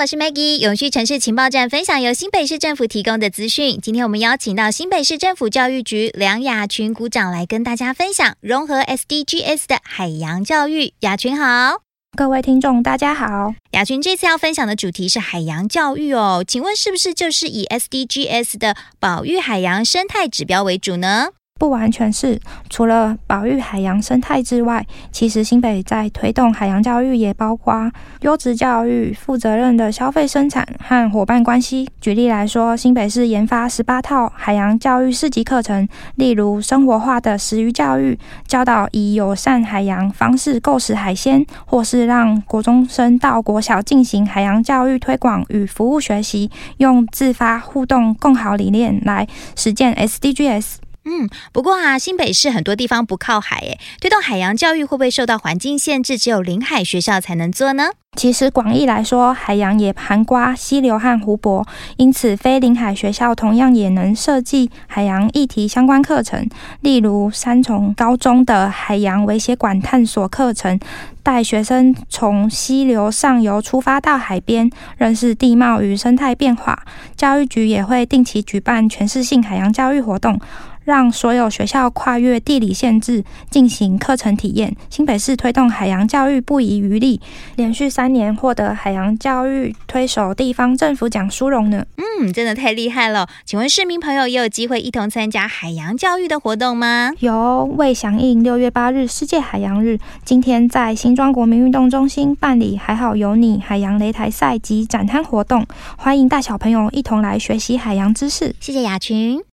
我是 Maggie， 永续城市情报站分享由新北市政府提供的资讯。今天我们邀请到新北市政府教育局梁雅群股长来跟大家分享融合 SDGs 的海洋教育。雅群好。 各位听众大家好。 雅群这次要分享的主题是海洋教育哦，请问是不是就是以 SDGs 的保育海洋生态指标为主呢？ 不完全是，除了保育海洋生态之外，其实新北在推动海洋教育也包括优质教育、负责任的消费生产和伙伴关系。举例来说，新北市研发18套海洋教育4级课程，例如生活化的食鱼教育，教导以友善海洋方式购食海鲜，或是让国中生到国小进行海洋教育推广与服务学习，用自发互动共好理念来实践 SDGs。 不过新北市很多地方不靠海耶，推动海洋教育会不会受到环境限制，只有临海学校才能做呢？ 其实广义来说，海洋也涵括溪流和湖泊，因此非临海学校同样也能设计海洋议题相关课程，例如三重高中的海洋微血管探索课程，带学生从溪流上游出发到海边，认识地貌与生态变化。教育局也会定期举办全市性海洋教育活动，让所有学校跨越地理限制进行课程体验。新北市推动海洋教育不遗余力，连续3年获得海洋教育推手地方政府奖殊荣呢。 真的太厉害了。请问市民朋友也有机会一同参加海洋教育的活动吗？ 有，为响应6月8日世界海洋日，今天在新庄国民运动中心办理还好有你海洋擂台赛及展摊活动，欢迎大小朋友一同来学习海洋知识。 谢谢雅群。